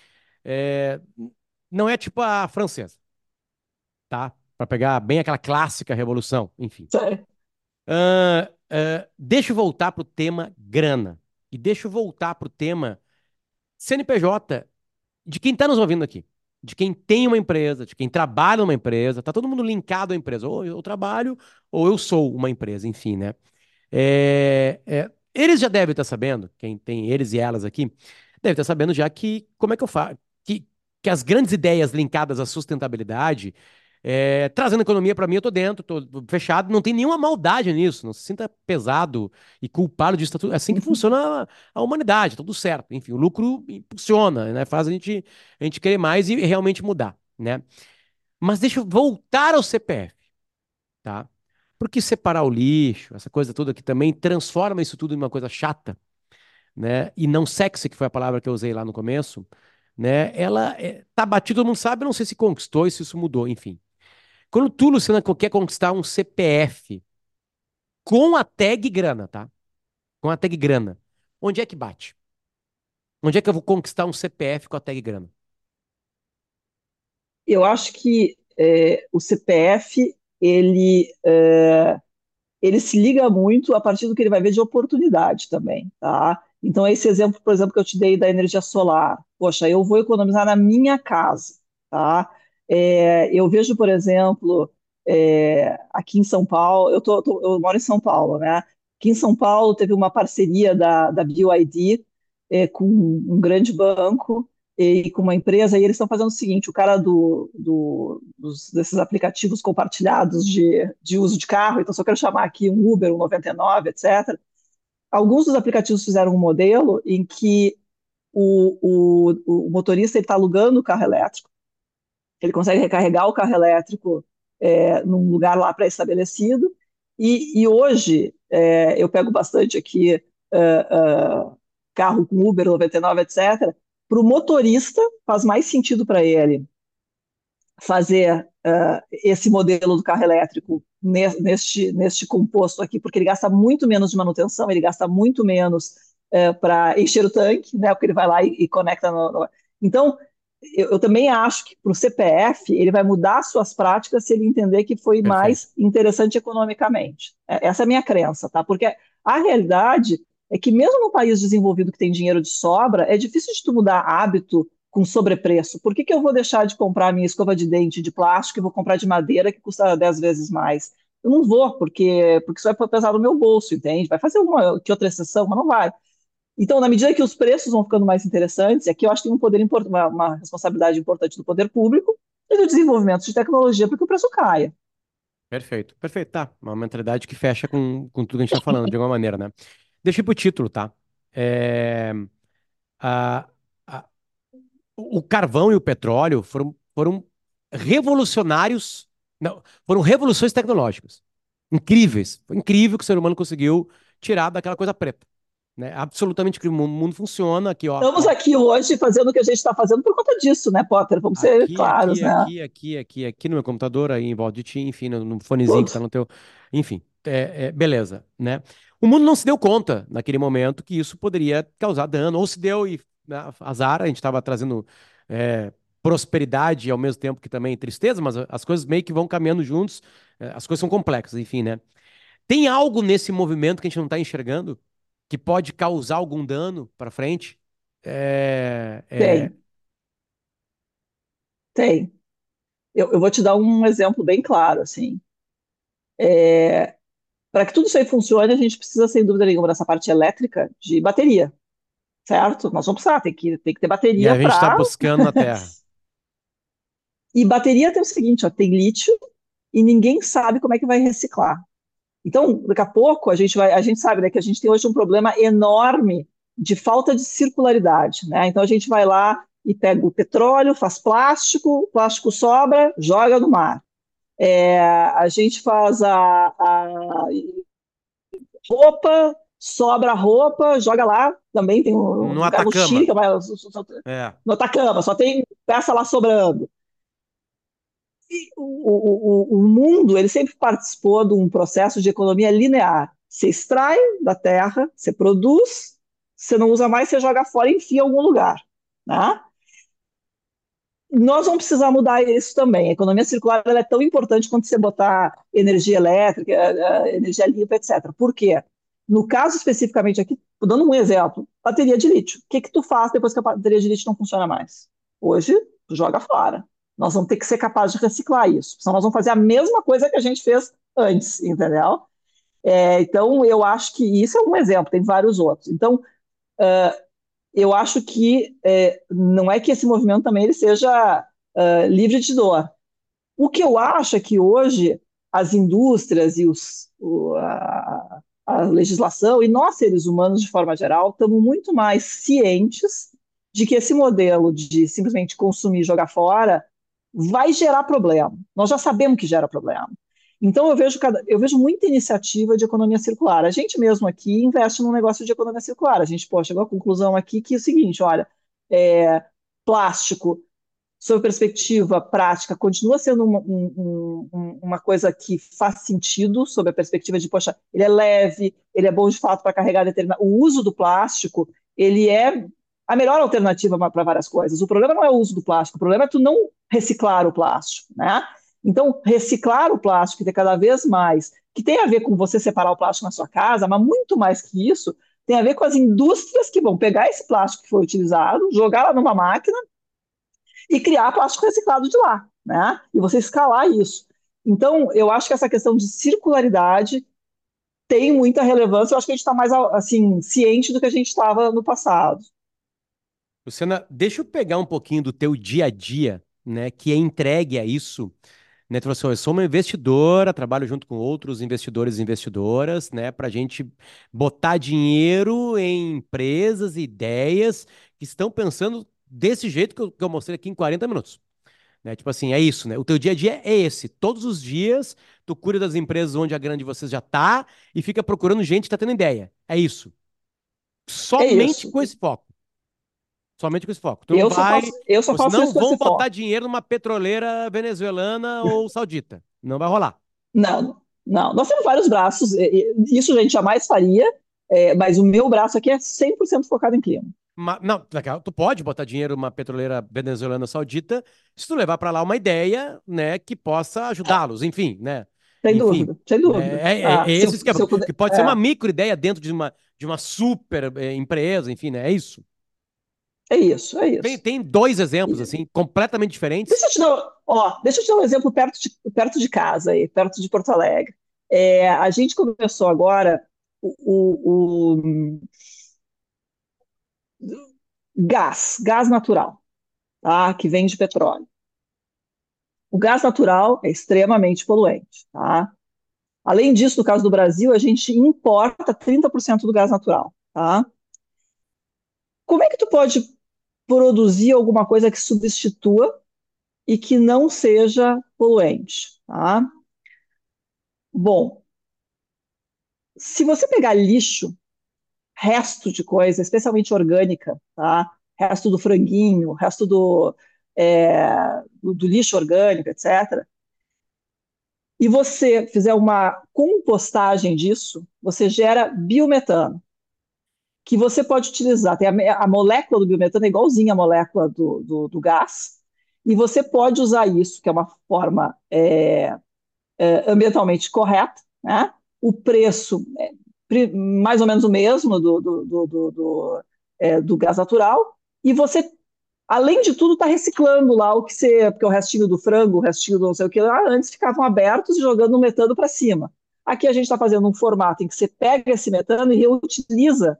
é, não é tipo a francesa, tá? Para pegar bem aquela clássica revolução, enfim. Deixa eu voltar pro tema grana. E deixa eu voltar pro tema CNPJ de quem está nos ouvindo aqui, de quem tem uma empresa, de quem trabalha numa empresa, tá todo mundo linkado à empresa, ou eu trabalho, ou eu sou uma empresa, enfim, né? Eles já devem estar sabendo, quem tem eles e elas aqui, deve estar sabendo já que como é que eu faço, que as grandes ideias linkadas à sustentabilidade, trazendo economia para mim, eu tô dentro, tô fechado, não tem nenhuma maldade nisso, não se sinta pesado e culpado disso, é assim que funciona a humanidade, tudo certo, enfim, o lucro impulsiona, né, faz a gente querer mais e realmente mudar, né? Mas deixa eu voltar ao CPF, tá? Porque separar o lixo, essa coisa toda que também transforma isso tudo em uma coisa chata, né? E não sexy, que foi a palavra que eu usei lá no começo, né? Ela tá batida, todo mundo sabe, eu não sei se conquistou e se isso mudou, enfim. Quando tu, Luciana, quer conquistar um CPF com a tag grana, tá? Com a tag grana, onde é que bate? Onde é que eu vou conquistar um CPF com a tag grana? Eu acho que o CPF ele se liga muito a partir do que ele vai ver de oportunidade também, tá? Então, esse exemplo, por exemplo, que eu te dei da energia solar, poxa, eu vou economizar na minha casa, tá? Eu vejo, por exemplo, aqui em São Paulo, eu moro em São Paulo, né? Aqui em São Paulo teve uma parceria da BYD com um grande banco e com uma empresa, e eles estão fazendo o seguinte: o cara desses aplicativos compartilhados de uso de carro, então se eu quero chamar aqui um Uber, um 99, etc., alguns dos aplicativos fizeram um modelo em que o motorista está alugando o carro elétrico, ele consegue recarregar o carro elétrico num lugar lá pré-estabelecido. E hoje eu pego bastante aqui carro com Uber 99, etc. Para o motorista faz mais sentido para ele fazer esse modelo do carro elétrico neste composto aqui, porque ele gasta muito menos de manutenção, ele gasta muito menos para encher o tanque, né? Porque ele vai lá e conecta Então, eu também acho que para o CPF ele vai mudar suas práticas se ele entender que foi Perfeito. mais interessante economicamente. Essa é a minha crença, tá? Porque a realidade é que mesmo no país desenvolvido que tem dinheiro de sobra, é difícil de tu mudar hábito com sobrepreço. Por que eu vou deixar de comprar minha escova de dente de plástico e vou comprar de madeira que custa 10 vezes mais? Eu não vou, porque isso vai pesar no meu bolso, entende? Vai fazer uma que outra exceção, mas não vai. Então, na medida que os preços vão ficando mais interessantes, e aqui eu acho que tem um poder uma responsabilidade importante do poder público e do desenvolvimento de tecnologia para que o preço caia. Perfeito. Perfeito, tá. Uma mentalidade que fecha com tudo que a gente tá falando, de alguma maneira, né? Deixa eu ir pro título, tá? É, a, a- o carvão e o petróleo foram revolucionários, não, foram revoluções tecnológicas. Incríveis. Foi incrível que o ser humano conseguiu tirar daquela coisa preta, né? Absolutamente incrível. O mundo funciona aqui, ó. Estamos aqui hoje fazendo o que a gente está fazendo por conta disso, né, Potter? Vamos ser claros, né? Aqui no meu computador, aí em volta de ti, enfim, no fonezinho que Tudo. tá no teu. Enfim, beleza, né? O mundo não se deu conta naquele momento que isso poderia causar dano, ou se deu e, né, azar, a gente estava trazendo prosperidade ao mesmo tempo que também tristeza, mas as coisas meio que vão caminhando juntos, as coisas são complexas, enfim, né? Tem algo nesse movimento que a gente não está enxergando que pode causar algum dano para frente? É, é, Tem, tem. Eu vou te dar um exemplo bem claro, assim. Para que tudo isso aí funcione, a gente precisa, sem dúvida nenhuma, dessa parte elétrica de bateria, certo? Nós vamos precisar, tem que ter e bateria a gente está para. buscando na Terra. E bateria tem o seguinte, ó, tem lítio e ninguém sabe como é que vai reciclar. Então, daqui a pouco, a gente sabe, né, que a gente tem hoje um problema enorme de falta de circularidade, né? Então a gente vai lá e pega o petróleo, faz plástico, o plástico sobra, joga no mar. A gente faz a roupa, sobra a roupa, joga lá. Também tem um No lugar no Chile, Atacama. que vai É. no Atacama, só tem peça lá sobrando. E o mundo ele sempre participou de um processo de economia linear. Você extrai da terra, você produz, você não usa mais, você joga fora e enfia em algum lugar. Né? Nós vamos precisar mudar isso também. A economia circular ela é tão importante quanto você botar energia elétrica, energia limpa, etc. Por quê? No caso especificamente aqui, dando um exemplo, bateria de lítio. O que que tu faz depois que a bateria de lítio não funciona mais? Hoje, tu joga fora. Nós vamos ter que ser capazes de reciclar isso. Senão nós vamos fazer a mesma coisa que a gente fez antes, entendeu? Então, eu acho que isso é um exemplo, tem vários outros. Então, eu acho que não é que esse movimento também ele seja livre de dor. O que eu acho é que hoje as indústrias e a legislação e nós, seres humanos, de forma geral, estamos muito mais cientes de que esse modelo de simplesmente consumir e jogar fora vai gerar problema. Nós já sabemos que gera problema. Então, eu vejo muita iniciativa de economia circular. A gente mesmo aqui investe num negócio de economia circular. A gente chegou à conclusão aqui que é o seguinte: olha, plástico, sob perspectiva prática, continua sendo uma coisa que faz sentido, sob a perspectiva de, poxa, ele é leve, ele é bom de fato para carregar determinado. O uso do plástico, ele é a melhor alternativa para várias coisas. O problema não é o uso do plástico, o problema é tu não reciclar o plástico, né? Então, reciclar o plástico, ter cada vez mais, que tem a ver com você separar o plástico na sua casa, mas muito mais que isso, tem a ver com as indústrias que vão pegar esse plástico que foi utilizado, jogar lá numa máquina e criar plástico reciclado de lá. né? E você escalar isso. Então, eu acho que essa questão de circularidade tem muita relevância. Eu acho que a gente está mais assim ciente do que a gente estava no passado. Luciana, deixa eu pegar um pouquinho do teu dia a dia, né, que é entregue a isso, né? Tu falou assim, "Ó, eu sou uma investidora, trabalho junto com outros investidores e investidoras, né, para a gente botar dinheiro em empresas e ideias que estão pensando desse jeito que eu mostrei aqui em 40 minutos. Né? Tipo assim, é isso, né? O teu dia a dia é esse. Todos os dias, tu cuida das empresas onde a grande de vocês já tá e fica procurando gente que tá tendo ideia. É isso. É Somente isso. com esse foco. Somente com esse foco. Tu não Eu só vai. faço, eu só Vocês faço não isso com vão esse botar foco. dinheiro numa petroleira venezuelana ou saudita. Não vai rolar. Não, não. Nós temos vários braços. Isso a gente jamais faria, mas o meu braço aqui é 100% focado em clima. Não, legal, tu pode botar dinheiro numa petroleira venezuelana ou saudita se tu levar para lá uma ideia, né, que possa ajudá-los, enfim, né? Sem Enfim, dúvida, sem né? dúvida. É Se esse eu, esquema, se eu puder. que pode ser uma micro ideia dentro de uma super empresa, enfim, né? É isso. É isso, é Tem, isso. tem dois exemplos, E assim, completamente diferentes. deixa eu te dar um exemplo perto de casa, aí, perto de Porto Alegre. A gente começou agora o gás natural, tá? Que vem de petróleo. O gás natural é extremamente poluente, tá? Além disso, no caso do Brasil, a gente importa 30% do gás natural, tá? Como é que tu pode produzir alguma coisa que substitua e que não seja poluente, tá? Bom, se você pegar lixo, resto de coisa, especialmente orgânica, tá? Resto do franguinho, resto do lixo orgânico, etc., e você fizer uma compostagem disso, você gera biometano, que você pode utilizar. Tem a molécula do biometano é igualzinha à molécula do gás, e você pode usar isso, que é uma forma ambientalmente correta, né? O preço é mais ou menos o mesmo do gás natural, e você, além de tudo, está reciclando lá o que você, porque o restinho do frango, o restinho do não sei o que lá, antes ficavam abertos e jogando o metano para cima. Aqui a gente está fazendo um formato em que você pega esse metano e reutiliza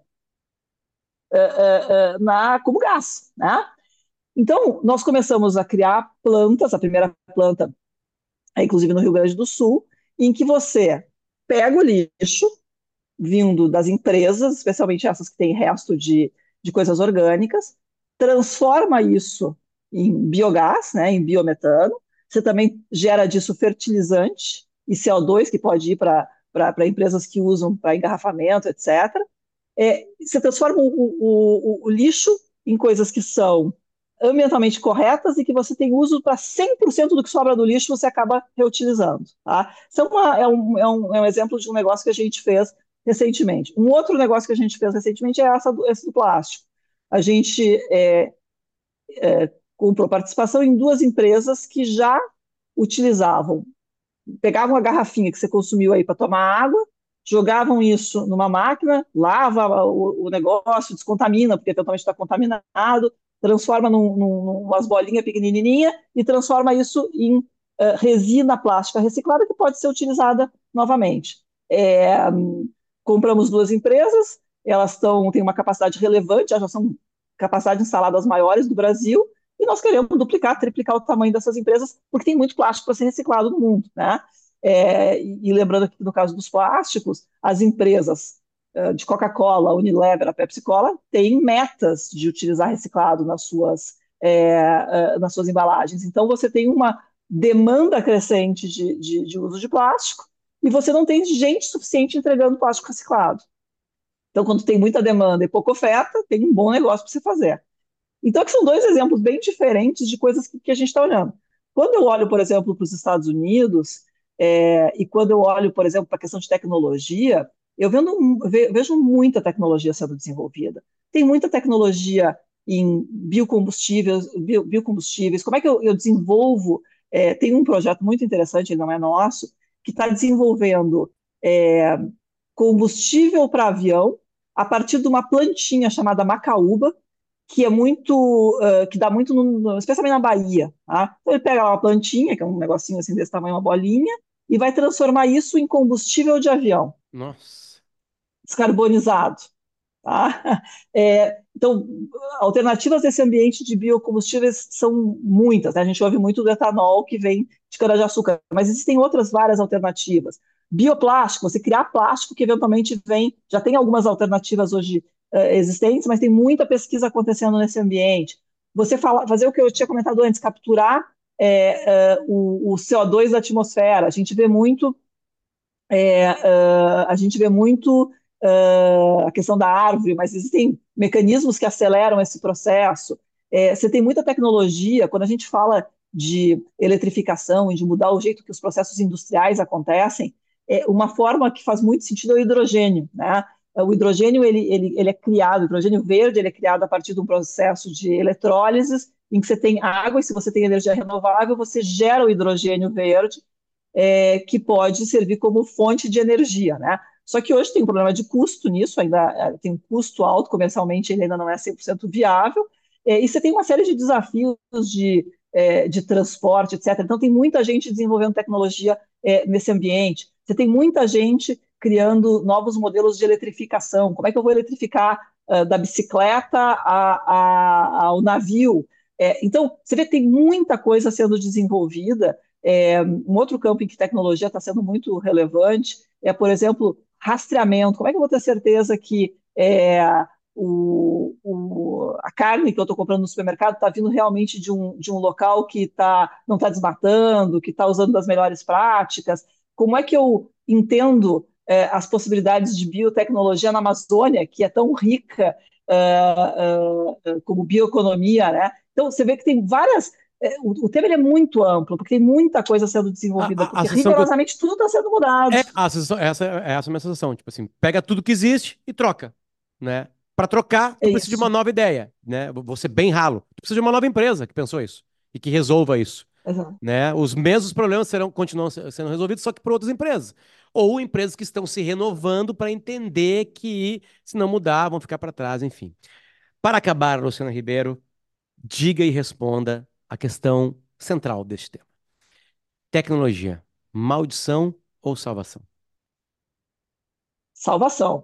como gás, né? Então, nós começamos a criar plantas, a primeira planta inclusive no Rio Grande do Sul, em que você pega o lixo vindo das empresas, especialmente essas que têm resto de coisas orgânicas, transforma isso em biogás, né, em biometano. Você também gera disso fertilizante e CO2, que pode ir para empresas que usam para engarrafamento, etc. Você transforma o lixo em coisas que são ambientalmente corretas e que você tem uso para 100% do que sobra do lixo você acaba reutilizando. Tá? Isso é um exemplo de um negócio que a gente fez recentemente. Um outro negócio que a gente fez recentemente é esse do plástico. A gente comprou participação em duas empresas que já utilizavam, pegavam a garrafinha que você consumiu aí para tomar água, jogavam isso numa máquina, lava o negócio, descontamina, porque totalmente está contaminado, transforma umas bolinhas pequenininhas e transforma isso em resina plástica reciclada que pode ser utilizada novamente. É, compramos duas empresas, elas têm uma capacidade relevante, já são capacidades instaladas maiores do Brasil, e nós queremos duplicar, triplicar o tamanho dessas empresas, porque tem muito plástico para ser reciclado no mundo, né? E lembrando que no caso dos plásticos, as empresas de Coca-Cola, Unilever, a Pepsi-Cola, têm metas de utilizar reciclado nas suas embalagens. Então, você tem uma demanda crescente de uso de plástico e você não tem gente suficiente entregando plástico reciclado. Então, quando tem muita demanda e pouca oferta, tem um bom negócio para você fazer. Então, aqui são dois exemplos bem diferentes de coisas que a gente está olhando. Quando eu olho, por exemplo, para os Estados Unidos, e quando eu olho, por exemplo, para a questão de tecnologia, vejo muita tecnologia sendo desenvolvida. Tem muita tecnologia em biocombustíveis. Como é que eu desenvolvo? Tem um projeto muito interessante, ele não é nosso, que está desenvolvendo é, combustível para avião a partir de uma plantinha chamada macaúba, que é muito, que dá muito, especialmente na Bahia, tá? Então ele pega lá uma plantinha, que é um negocinho assim desse tamanho, uma bolinha, e vai transformar isso em combustível de avião, Nossa. descarbonizado. Tá? Então, alternativas desse ambiente de biocombustíveis são muitas, né? A gente ouve muito do etanol que vem de cana-de-açúcar, mas existem outras várias alternativas. Bioplástico, você criar plástico que eventualmente vem, já tem algumas alternativas hoje existentes, mas tem muita pesquisa acontecendo nesse ambiente. Você fazer o que eu tinha comentado antes, capturar o CO2 da atmosfera. A gente vê muito a questão da árvore, mas existem mecanismos que aceleram esse processo. Você tem muita tecnologia, quando a gente fala de eletrificação e de mudar o jeito que os processos industriais acontecem, uma forma que faz muito sentido é o hidrogênio, né? O hidrogênio ele é criado, o hidrogênio verde ele é criado a partir de um processo de eletrólise, em que você tem água, e se você tem energia renovável, você gera o hidrogênio verde, que pode servir como fonte de energia, né? Só que hoje tem um problema de custo nisso, ainda tem um custo alto, comercialmente ele ainda não é 100% viável, e você tem uma série de desafios de transporte, etc. Então tem muita gente desenvolvendo tecnologia nesse ambiente, você tem muita gente criando novos modelos de eletrificação. Como é que eu vou eletrificar da bicicleta ao navio? Então, você vê que tem muita coisa sendo desenvolvida. Um outro campo em que tecnologia está sendo muito relevante é, por exemplo, rastreamento. Como é que eu vou ter certeza que a carne que eu estou comprando no supermercado está vindo realmente de um local que não está desmatando, que está usando das melhores práticas? Como é que eu entendo as possibilidades de biotecnologia na Amazônia, que é tão rica como bioeconomia, né? Então, você vê que tem várias. O tema ele é muito amplo, porque tem muita coisa sendo desenvolvida, A porque sensação que eu. rigorosamente tudo está sendo mudado. Essa é a minha sensação. Tipo assim, pega tudo que existe e troca, né? Para trocar, tu É precisa de uma isso. nova ideia, né? Vou ser bem ralo. Tu precisa de uma nova empresa que pensou isso e que resolva isso, Exato. né? Os mesmos problemas continuam sendo resolvidos, só que por outras empresas. Ou empresas que estão se renovando para entender que, se não mudar, vão ficar para trás, enfim. Para acabar, Luciana Ribeiro, diga e responda a questão central deste tema. Tecnologia, maldição ou salvação? Salvação.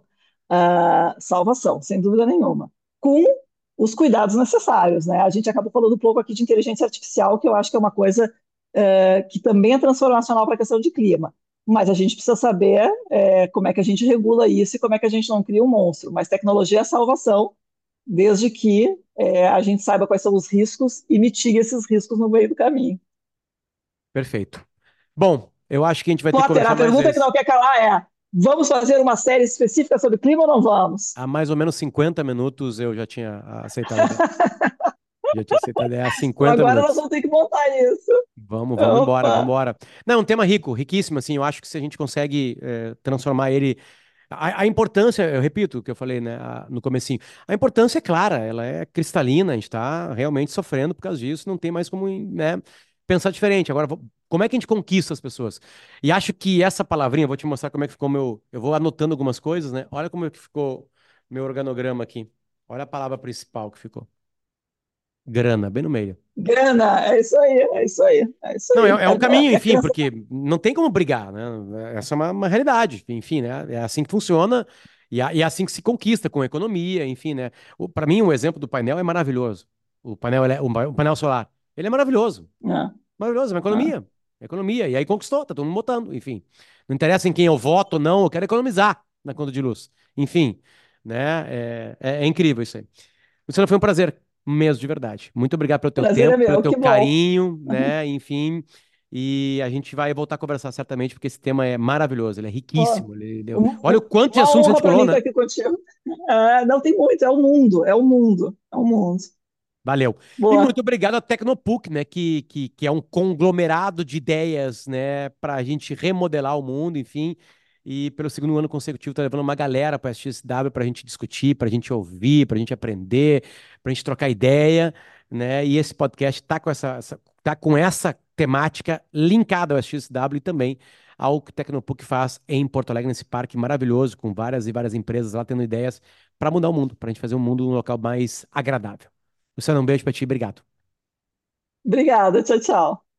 Salvação, sem dúvida nenhuma. Com os cuidados necessários, né? A gente acabou falando um pouco aqui de inteligência artificial, que eu acho que é uma coisa que também é transformacional para a questão de clima. Mas a gente precisa saber como é que a gente regula isso e como é que a gente não cria um monstro. Mas tecnologia é salvação, desde que a gente saiba quais são os riscos e mitigue esses riscos no meio do caminho. Perfeito. Bom, eu acho que a gente vai ter que Potter, conversar a mais pergunta que vezes. não quer calar é: vamos fazer uma série específica sobre clima ou não vamos? Há mais ou menos 50 minutos eu já tinha aceitado a ideia. Já tinha aceitado a ideia há Então 50 agora nós minutos. vamos ter que montar isso. Vamos embora, vamos Opa! embora. Não, um tema rico, riquíssimo, assim, eu acho que se a gente consegue transformar ele... A importância, eu repito o que eu falei, né, no comecinho, a importância é clara, ela é cristalina, a gente está realmente sofrendo por causa disso, não tem mais como, né, pensar diferente. Agora, como é que a gente conquista as pessoas? E acho que essa palavrinha, vou te mostrar como é que ficou eu vou anotando algumas coisas, né, olha como é que ficou meu organograma aqui. Olha a palavra principal que ficou. Grana, bem no meio. Grana, é isso aí, é isso aí, é isso Não, aí. é o caminho, É a enfim, crença. porque não tem como brigar, né? Essa é uma realidade, enfim, né? É assim que funciona e é assim que se conquista com a economia, enfim, né? Para mim, o exemplo do painel é maravilhoso. O painel solar, ele é maravilhoso. É, Maravilhoso, é uma é. economia. É economia. E aí conquistou, tá todo mundo botando, enfim. Não interessa em quem eu voto ou não, eu quero economizar na conta de luz. Enfim, né? É incrível isso aí. Luciano, foi um prazer mesmo, de verdade. Muito obrigado pelo teu Prazer é tempo, pelo meu, teu que bom. carinho, né? Enfim. E a gente vai voltar a conversar certamente, porque esse tema é maravilhoso, ele é Pô, riquíssimo. Olha o quanto de uma assuntos a gente honra para colou, mim estar né? aqui contigo. Não tem muito, é o mundo, é o mundo, é o mundo. Valeu. E muito Boa. obrigado à Tecnopuc, né? Que é um conglomerado de ideias, né? Para a gente remodelar o mundo, enfim. E pelo segundo ano consecutivo, tá levando uma galera para a XSW para a gente discutir, para a gente ouvir, para a gente aprender, para a gente trocar ideia, né? E esse podcast tá com essa temática linkada ao XSW e também ao que o Tecnopuc faz em Porto Alegre, nesse parque maravilhoso, com várias e várias empresas lá tendo ideias para mudar o mundo, para a gente fazer um mundo um local mais agradável. Luciano, um beijo pra ti, obrigado. Obrigada, tchau, tchau.